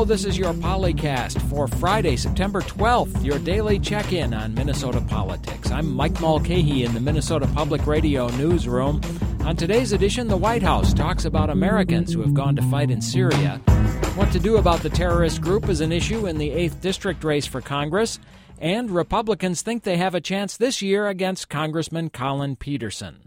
Hello, this is your Polycast for Friday, September 12th, your daily check-in on Minnesota politics. I'm Mike Mulcahy in the Minnesota Public Radio newsroom. On today's edition, the White House talks about Americans who have gone to fight in Syria. What to do about the terrorist group is an issue in the 8th District race for Congress, and Republicans think they have a chance this year against Congressman Collin Peterson.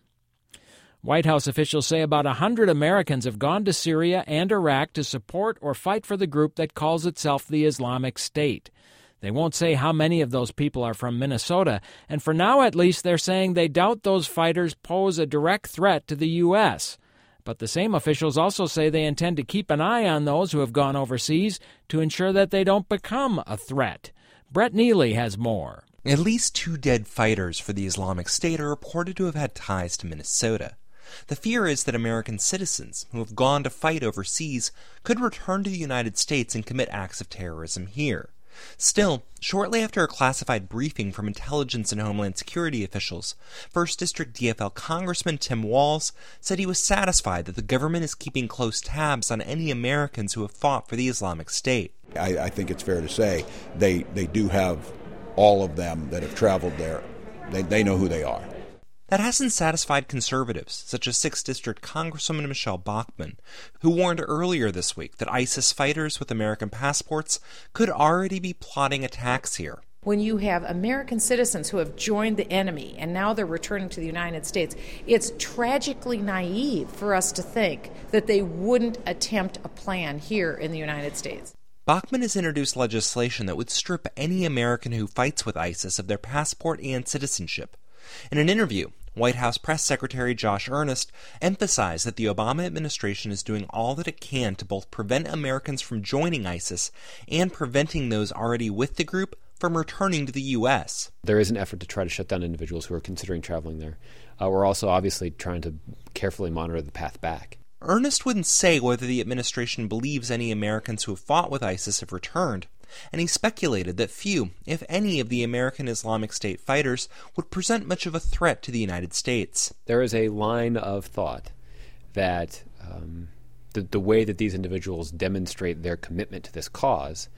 White House officials say about 100 Americans have gone to Syria and Iraq to support or fight for the group that calls itself the Islamic State. They won't say how many of those people are from Minnesota, and for now at least they're saying they doubt those fighters pose a direct threat to the U.S. But the same officials also say they intend to keep an eye on those who have gone overseas to ensure that they don't become a threat. Brett Neely has more. At least 2 dead fighters for the Islamic State are reported to have had ties to Minnesota. The fear is that American citizens who have gone to fight overseas could return to the United States and commit acts of terrorism here. Still, shortly after a classified briefing from Intelligence and Homeland Security officials, 1st District DFL Congressman Tim Walz said he was satisfied that the government is keeping close tabs on any Americans who have fought for the Islamic State. I think it's fair to say they do have all of them that have traveled there. They know who they are. That hasn't satisfied conservatives, such as 6th District Congresswoman Michelle Bachmann, who warned earlier this week that ISIS fighters with American passports could already be plotting attacks here. When you have American citizens who have joined the enemy and now they're returning to the United States, it's tragically naive for us to think that they wouldn't attempt a plan here in the United States. Bachmann has introduced legislation that would strip any American who fights with ISIS of their passport and citizenship. In an interview, White House Press Secretary Josh Earnest emphasized that the Obama administration is doing all that it can to both prevent Americans from joining ISIS and preventing those already with the group from returning to the U.S. There is an effort to try to shut down individuals who are considering traveling there. We're also obviously trying to carefully monitor the path back. Earnest wouldn't say whether the administration believes any Americans who have fought with ISIS have returned, and he speculated that few, if any, of the American Islamic State fighters would present much of a threat to the United States. There is a line of thought that the way that these individuals demonstrate their commitment to this cause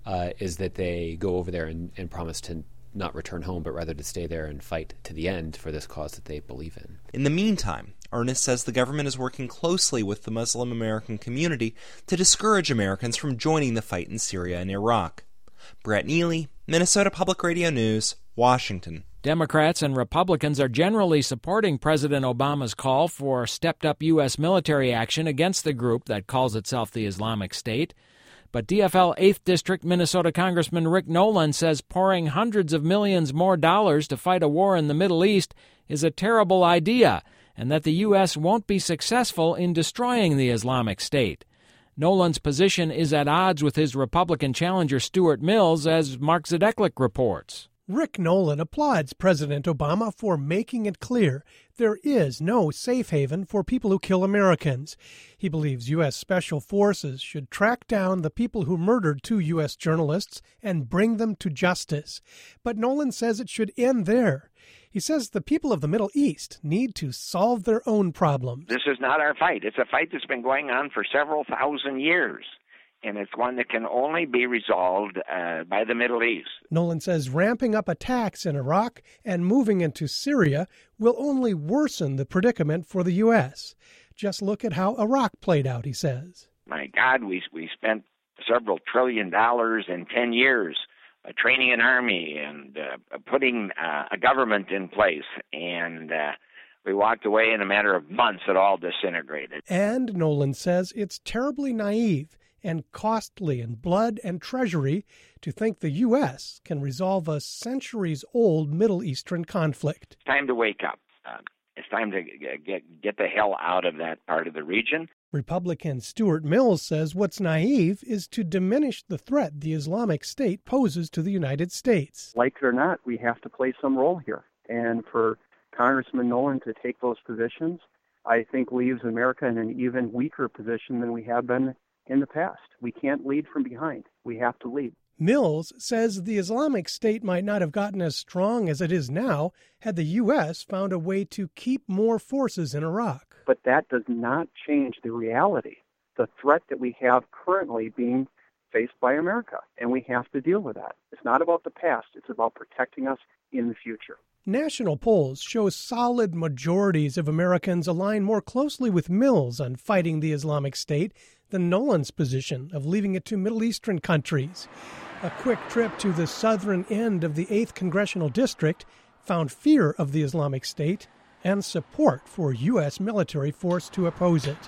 is that they go over there and promise to not return home, but rather to stay there and fight to the end for this cause that they believe in. In the meantime, Earnest says the government is working closely with the Muslim American community to discourage Americans from joining the fight in Syria and Iraq. Brett Neely, Minnesota Public Radio News, Washington. Democrats and Republicans are generally supporting President Obama's call for stepped-up U.S. military action against the group that calls itself the Islamic State. But DFL 8th District Minnesota Congressman Rick Nolan says pouring hundreds of millions more dollars to fight a war in the Middle East is a terrible idea, and that the U.S. won't be successful in destroying the Islamic State. Nolan's position is at odds with his Republican challenger Stuart Mills, as Mark Zadeklik reports. Rick Nolan applauds President Obama for making it clear there is no safe haven for people who kill Americans. He believes U.S. Special Forces should track down the people who murdered 2 U.S. journalists and bring them to justice. But Nolan says it should end there. He says the people of the Middle East need to solve their own problems. This is not our fight. It's a fight that's been going on for several thousand years, and it's one that can only be resolved by the Middle East. Nolan says ramping up attacks in Iraq and moving into Syria will only worsen the predicament for the U.S. Just look at how Iraq played out, he says. My God, we spent several $1 trillion in 10 years training an army and putting a government in place, and we walked away in a matter of months. It all disintegrated. And Nolan says it's terribly naive and costly in blood and treasury to think the U.S. can resolve a centuries-old Middle Eastern conflict. It's time to wake up. It's time to get the hell out of that part of the region. Republican Stuart Mills says what's naive is to diminish the threat the Islamic State poses to the United States. Like it or not, we have to play some role here. And for Congressman Nolan to take those positions, I think leaves America in an even weaker position than we have been in the past. We can't lead from behind. We have to lead. Mills says the Islamic State might not have gotten as strong as it is now had the U.S. found a way to keep more forces in Iraq. But that does not change the reality. The threat that we have currently being faced by America, and we have to deal with that. It's not about the past. It's about protecting us in the future. National polls show solid majorities of Americans align more closely with Mills on fighting the Islamic State than Nolan's position of leaving it to Middle Eastern countries. A quick trip to the southern end of the 8th Congressional District found fear of the Islamic State and support for U.S. military force to oppose it.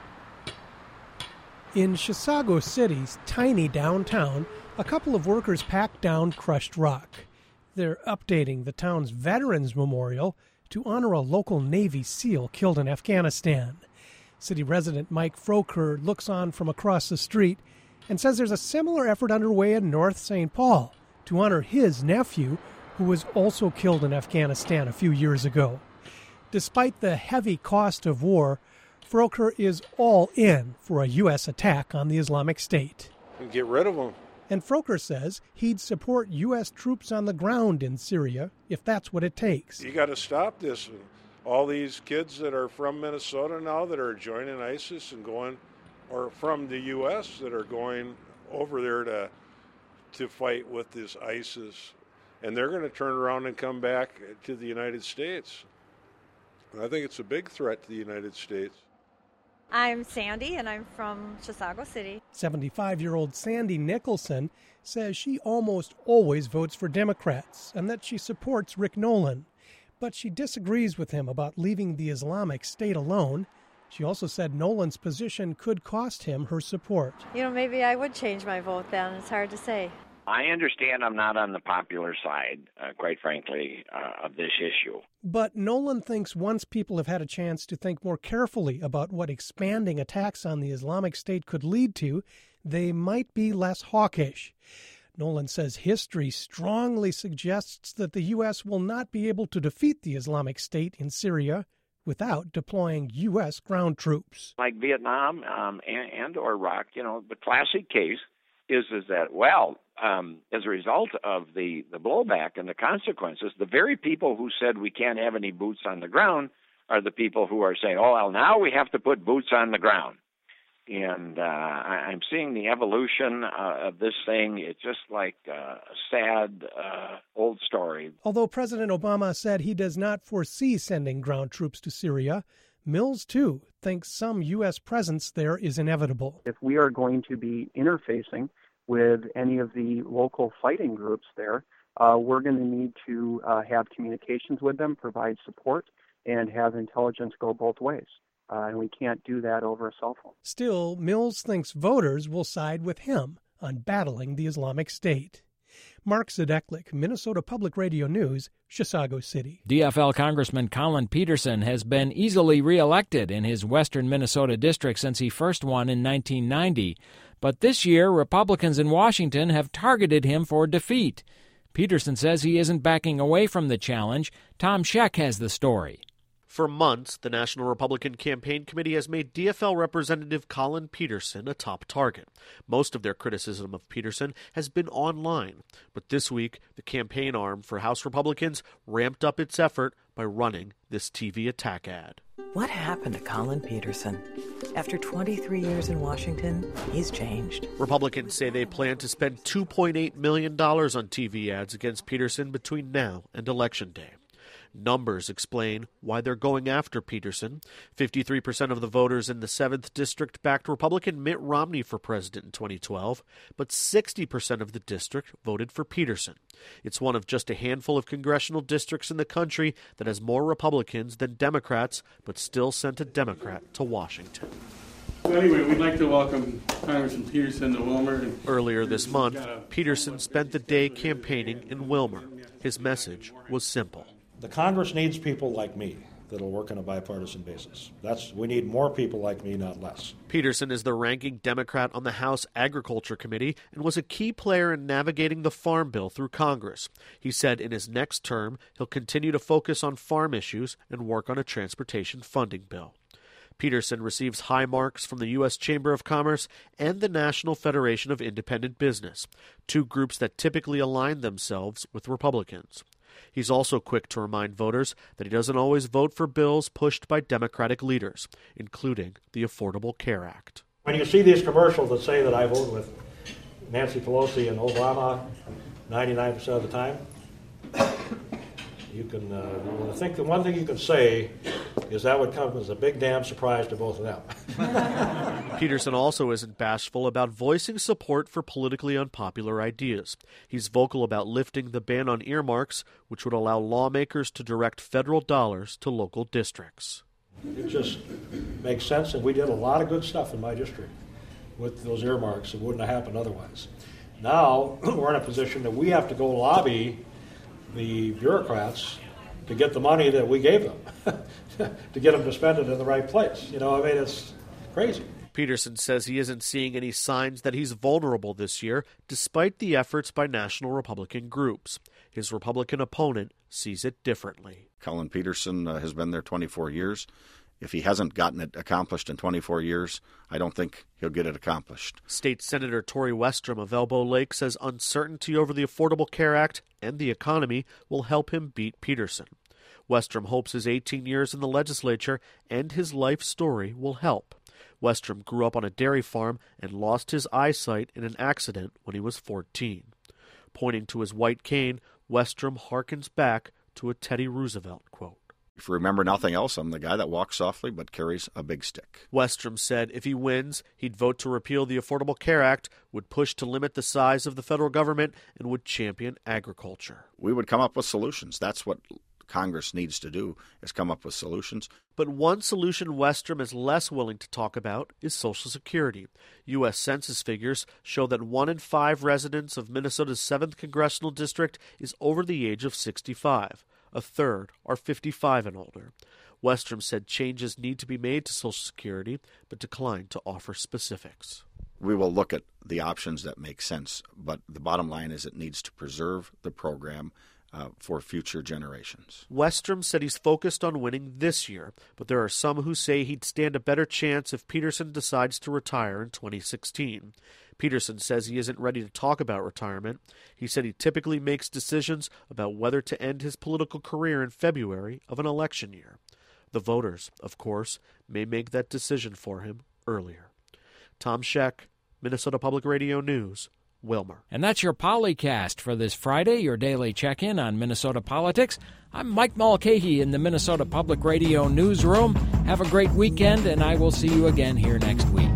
In Chisago City's tiny downtown, a couple of workers packed down crushed rock. They're updating the town's Veterans Memorial to honor a local Navy SEAL killed in Afghanistan. City resident Mike Froker looks on from across the street and says there's a similar effort underway in North St. Paul to honor his nephew, who was also killed in Afghanistan a few years ago. Despite the heavy cost of war, Froker is all in for a U.S. attack on the Islamic State. Get rid of them. And Froker says he'd support U.S. troops on the ground in Syria if that's what it takes. You got to stop this. All these kids that are from Minnesota now that are joining ISIS and going, or from the U.S. that are going over there to fight with this ISIS, and they're going to turn around and come back to the United States. And I think it's a big threat to the United States. I'm Sandy, and I'm from Chisago City. 75-year-old Sandy Nicholson says she almost always votes for Democrats and that she supports Rick Nolan. But she disagrees with him about leaving the Islamic State alone. She also said Nolan's position could cost him her support. Maybe I would change my vote then. It's hard to say. I understand I'm not on the popular side, quite frankly, of this issue. But Nolan thinks once people have had a chance to think more carefully about what expanding attacks on the Islamic State could lead to, they might be less hawkish. Nolan says history strongly suggests that the U.S. will not be able to defeat the Islamic State in Syria without deploying U.S. ground troops. Like Vietnam and or Iraq, the classic case is that, as a result of the blowback and the consequences, the very people who said we can't have any boots on the ground are the people who are saying, now we have to put boots on the ground. And I'm seeing the evolution of this thing. It's just like a sad old story. Although President Obama said he does not foresee sending ground troops to Syria, Mills, too, thinks some U.S. presence there is inevitable. If we are going to be interfacing with any of the local fighting groups there, we're going to need to have communications with them, provide support, and have intelligence go both ways. And we can't do that over a cell phone. Still, Mills thinks voters will side with him on battling the Islamic State. Mark Zadeklik, Minnesota Public Radio News, Chisago City. DFL Congressman Collin Peterson has been easily reelected in his western Minnesota district since he first won in 1990. But this year, Republicans in Washington have targeted him for defeat. Peterson says he isn't backing away from the challenge. Tom Scheck has the story. For months, the National Republican Campaign Committee has made DFL Representative Collin Peterson a top target. Most of their criticism of Peterson has been online. But this week, the campaign arm for House Republicans ramped up its effort by running this TV attack ad. What happened to Collin Peterson? After 23 years in Washington, he's changed. Republicans say they plan to spend $2.8 million on TV ads against Peterson between now and Election Day. Numbers explain why they're going after Peterson. 53% of the voters in the 7th District backed Republican Mitt Romney for president in 2012, but 60% of the district voted for Peterson. It's one of just a handful of congressional districts in the country that has more Republicans than Democrats, but still sent a Democrat to Washington. So anyway, we'd like to welcome Congressman Peterson to Willmar. Earlier this month, Peterson spent the day campaigning in Willmar. His message was simple. The Congress needs people like me that'll work on a bipartisan basis. We need more people like me, not less. Peterson is the ranking Democrat on the House Agriculture Committee and was a key player in navigating the Farm Bill through Congress. He said in his next term, he'll continue to focus on farm issues and work on a transportation funding bill. Peterson receives high marks from the U.S. Chamber of Commerce and the National Federation of Independent Business, two groups that typically align themselves with Republicans. He's also quick to remind voters that he doesn't always vote for bills pushed by Democratic leaders, including the Affordable Care Act. When you see these commercials that say that I vote with Nancy Pelosi and Obama 99% of the time. You can, I think the one thing you can say is that would come as a big damn surprise to both of them. Peterson also isn't bashful about voicing support for politically unpopular ideas. He's vocal about lifting the ban on earmarks, which would allow lawmakers to direct federal dollars to local districts. It just makes sense, and we did a lot of good stuff in my district with those earmarks. It wouldn't have happened otherwise. Now we're in a position that we have to go lobby the bureaucrats to get the money that we gave them, to get them to spend it in the right place. It's crazy. Peterson says he isn't seeing any signs that he's vulnerable this year, despite the efforts by national Republican groups. His Republican opponent sees it differently. Collin Peterson has been there 24 years. If he hasn't gotten it accomplished in 24 years, I don't think he'll get it accomplished. State Senator Tori Westrom of Elbow Lake says uncertainty over the Affordable Care Act and the economy will help him beat Peterson. Westrom hopes his 18 years in the legislature and his life story will help. Westrom grew up on a dairy farm and lost his eyesight in an accident when he was 14. Pointing to his white cane, Westrom harkens back to a Teddy Roosevelt quote. If you remember nothing else, I'm the guy that walks softly but carries a big stick. Westrom said if he wins, he'd vote to repeal the Affordable Care Act, would push to limit the size of the federal government, and would champion agriculture. We would come up with solutions. That's what Congress needs to do, is come up with solutions. But one solution Westrom is less willing to talk about is Social Security. U.S. Census figures show that 1 in 5 residents of Minnesota's 7th Congressional District is over the age of 65. A third are 55 and older. Westrom said changes need to be made to Social Security, but declined to offer specifics. We will look at the options that make sense, but the bottom line is it needs to preserve the program for future generations. Westrom said he's focused on winning this year, but there are some who say he'd stand a better chance if Peterson decides to retire in 2016. Peterson says he isn't ready to talk about retirement. He said he typically makes decisions about whether to end his political career in February of an election year. The voters, of course, may make that decision for him earlier. Tom Scheck, Minnesota Public Radio News, Willmar. And that's your Polycast for this Friday, your daily check-in on Minnesota politics. I'm Mike Mulcahy in the Minnesota Public Radio Newsroom. Have a great weekend, and I will see you again here next week.